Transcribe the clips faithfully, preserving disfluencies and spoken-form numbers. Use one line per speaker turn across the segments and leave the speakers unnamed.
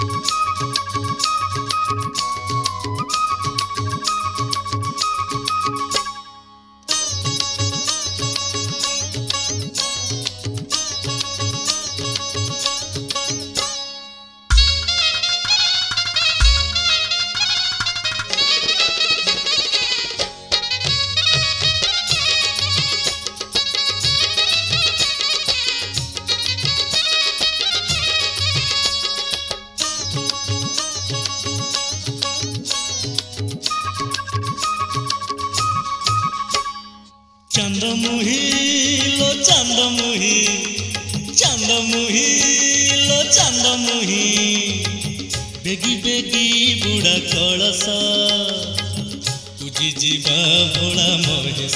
चंदमुही लो चंदमुही चंदमुही लो चंदमुही बेगी बेगी बुढ़ा कलश तुझी जीवा भोला महेश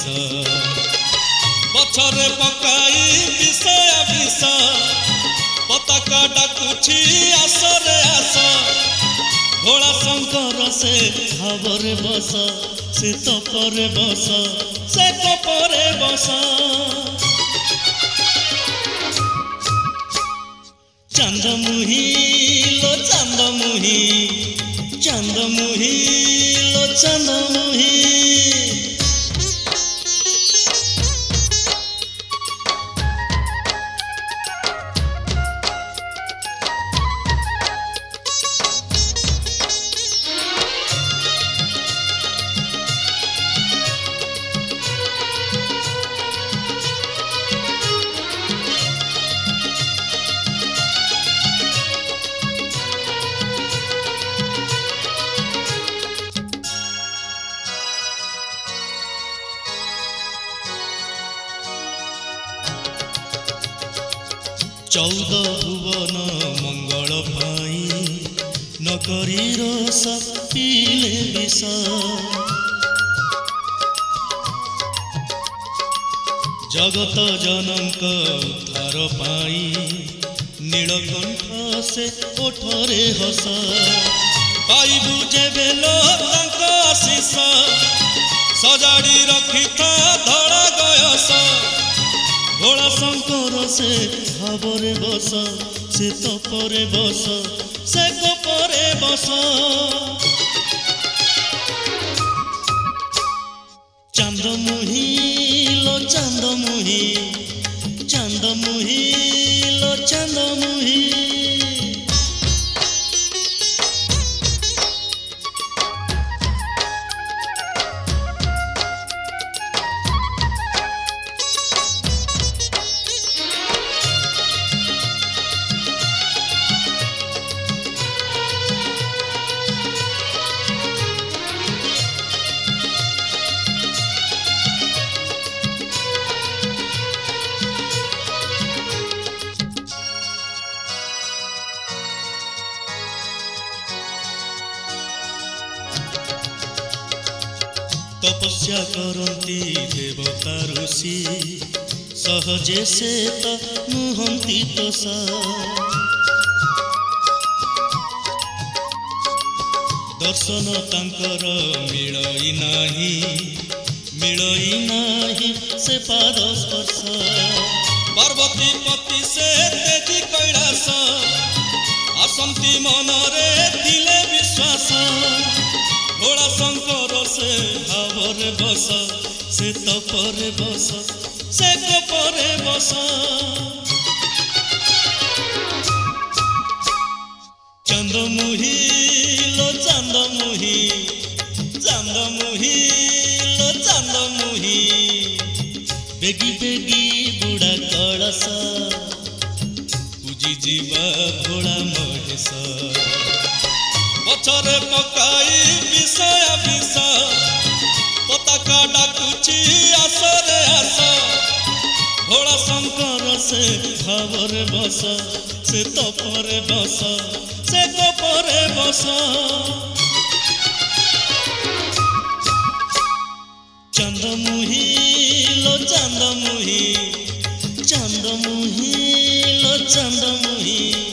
पछरे पकाई विषय विष पताका डाकुछि आसरे आस भोला शंकर से भावरे बस से तपरे बस से कपरे बस चंदमुही लो चंदमुही चंदमुही लो चंदमुही चौदह भुवन मंगल पाई नकरी रस पीले विष जगत जनक उद्धार पाई नीलकंठ से ओठरे हस पाइबु जेबे लो तांक आशीष सजाड़ी रखिथा धड़ा गयस भोला शंकर से भावरे बस से तपरे बस से कपरे बस चंदमुही लो चंदमुही चंदमुही लो चंदमुही तपस्या करती देवता ऋषि सहजे से तो नुहंती तोषा दर्शन तांकर मिलई नाही मिलई नाही से पाद स्पर्श पार्वती पति से तेजी कैलास आसंती मनरे दिले विश्वास भोला शंकर से भावरे बस से तपरे बस से कपरे बस चंदमुही लो चंदमुही चंदमुही लो चंदमुही बेगी बेगी बुढ़ा कलश पूजी जीवा भोला महेश पछरे पकाई विषय विष पताका डाकुछि आसरे आस भोला शंकर से भावरे बस से तपरे बस से कपरे बस चंदमुही लो चंदमुही चंदमुही लो चंदमुही